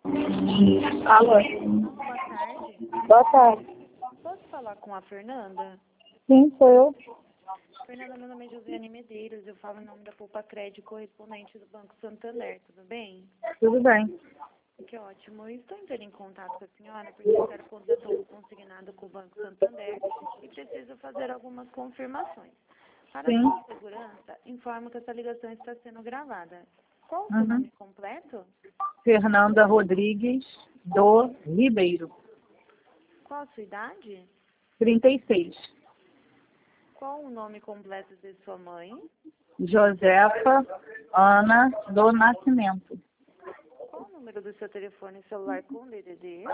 Alô? Boa tarde. Boa tarde. Posso falar com a Fernanda? Sim, sou eu. Fernanda, meu nome é Josiane Medeiros. Eu falo em nome da Poupa Crédito, correspondente do Banco Santander. Tudo bem? Tudo bem. Que ótimo. Eu estou entrando em contato com a senhora porque eu quero contratar um consignado com o Banco Santander e preciso fazer algumas confirmações. Para Sim. sua segurança, informo que essa ligação está sendo gravada. Qual o seu nome completo? Fernanda Rodrigues do Ribeiro. Qual a sua idade? 36. Qual o nome completo de sua mãe? Josefa Ana do Nascimento. Qual o número do seu telefone celular com DDD?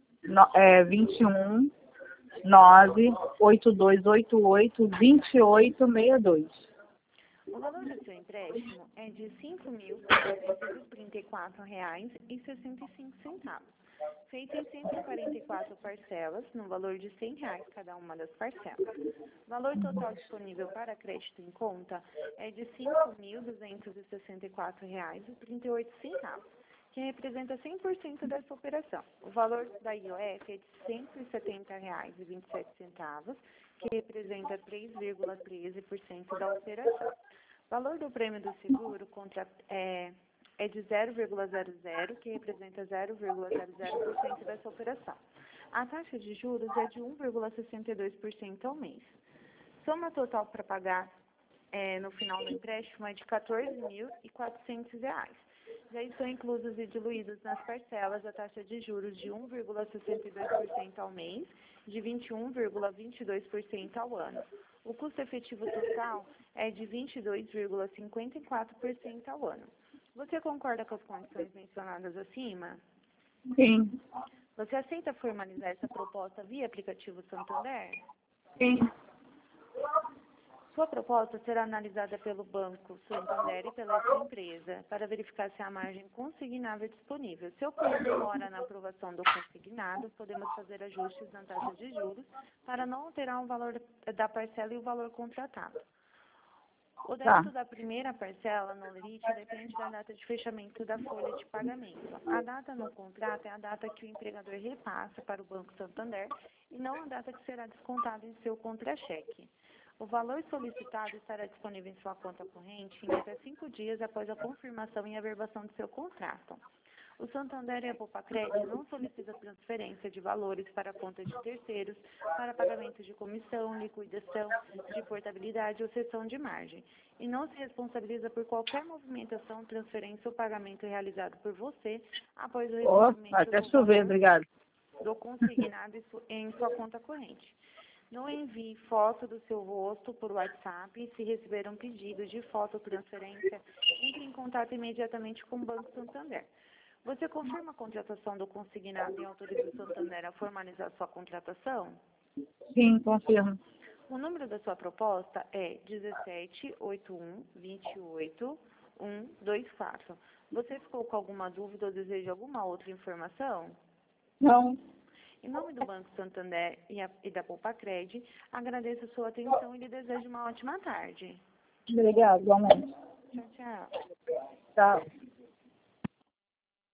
21 98288 2862. O valor do seu empréstimo é de R$ 5.434,65, feito em 144 parcelas, no valor de R$ 100 cada uma das parcelas. O valor total disponível para crédito em conta é de R$ 5.264,38, que representa 100% dessa operação. O valor da IOF é de R$ 170,27, que representa 3,13% da operação. O valor do prêmio do seguro é de 0,00, que representa 0,00% dessa operação. A taxa de juros é de 1,62% ao mês. Soma total para pagar no final do empréstimo é de R$ 14.400. Já estão inclusos e diluídos nas parcelas a taxa de juros de 1,62% ao mês, de 21,22% ao ano. O custo efetivo total é de 22,54% ao ano. Você concorda com as condições mencionadas acima? Sim. Você aceita formalizar essa proposta via aplicativo Santander? Sim. Sua proposta será analisada pelo Banco Santander e pela sua empresa para verificar se há margem consignável disponível. Se ocorrer demora na aprovação do consignado, podemos fazer ajustes na taxa de juros para não alterar o valor da parcela e o valor contratado. O débito da primeira parcela no limite depende da data de fechamento da folha de pagamento. A data no contrato é a data que o empregador repassa para o Banco Santander e não a data que será descontada em seu contra-cheque. O valor solicitado estará disponível em sua conta corrente em até 5 dias após a confirmação e averbação do seu contrato. O Santander e a Poupa Crédito não solicitam transferência de valores para a conta de terceiros para pagamento de comissão, liquidação, de portabilidade ou cessão de margem. E não se responsabiliza por qualquer movimentação, transferência ou pagamento realizado por você após o recebimento Até do chover, valor obrigado. do consignado em sua conta corrente. Não envie foto do seu rosto por WhatsApp. Se receber um pedido de fototransferência, entre em contato imediatamente com o Banco Santander. Você confirma a contratação do consignado e autoriza o Santander a formalizar sua contratação? Sim, confirmo. O número da sua proposta é 1781282124. Você ficou com alguma dúvida ou deseja alguma outra informação? Não. Em nome do Banco Santander e da Poupa Crédito, agradeço a sua atenção e lhe desejo uma ótima tarde. Obrigado, igualmente. Tchau, tchau. Tchau.